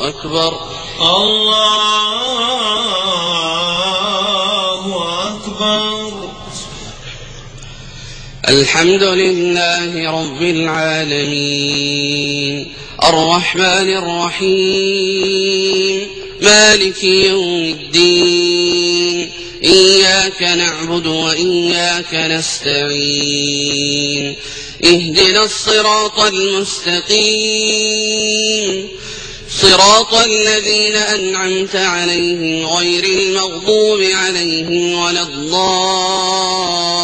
أكبر الله أكبر. الحمد لله رب العالمين الرحمن الرحيم مالك يوم الدين إياك نعبد وإياك نستعين اهدنا الصراط المستقيم صراط الذين أنعمت عليهم غير المغضوب عليهم ولا الضالين